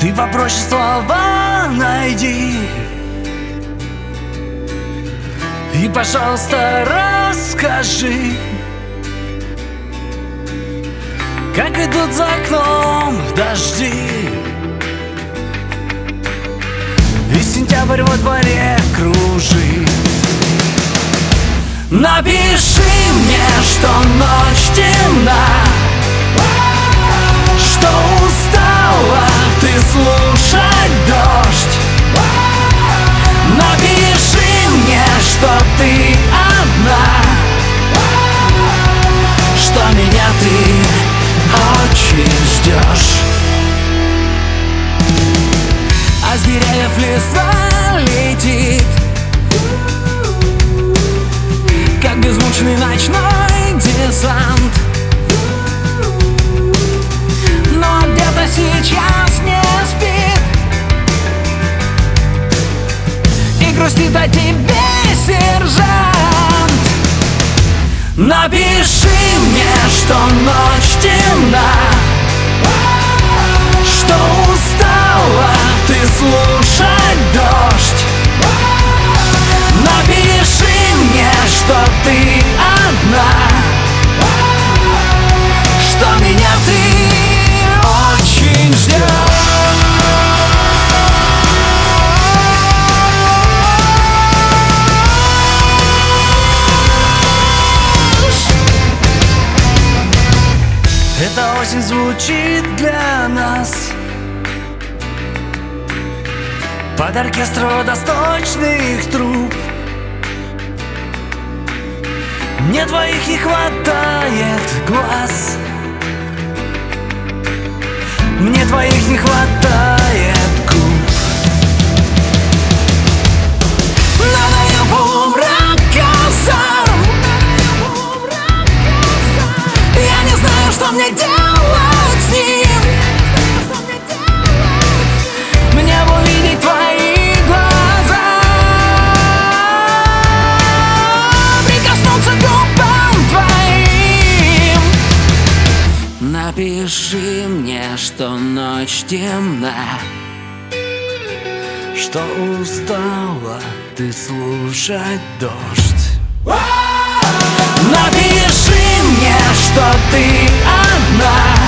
Ты попроще слова найди и, пожалуйста, расскажи, как идут за окном дожди, и сентябрь во дворе кружит. Напиши мне, что ночь темна, что устала ты слушать дождь. Напиши мне, что ты одна, что меня ты очень ждешь. А с деревьев листва летит, как беззвучный ночной десант. Но где-то сейчас не спит и грустит о тебе сержант. Напиши мне, что ночь темна, что устала ты слушать дождь. Напиши мне, что ты одна, что меня ты очень ждешь. Эта осень звучит для нас под оркестр водосточных труб. Мне твоих не хватает глаз, мне твоих не хватает губ. На наяву казарм я не знаю, что мне делать с ним. Мне бы увидеть твои глаза, прикоснуться к губам твоим. Напиши мне, что ночь темна, что устала ты слушать дождь. Напиши мне, что ты одна,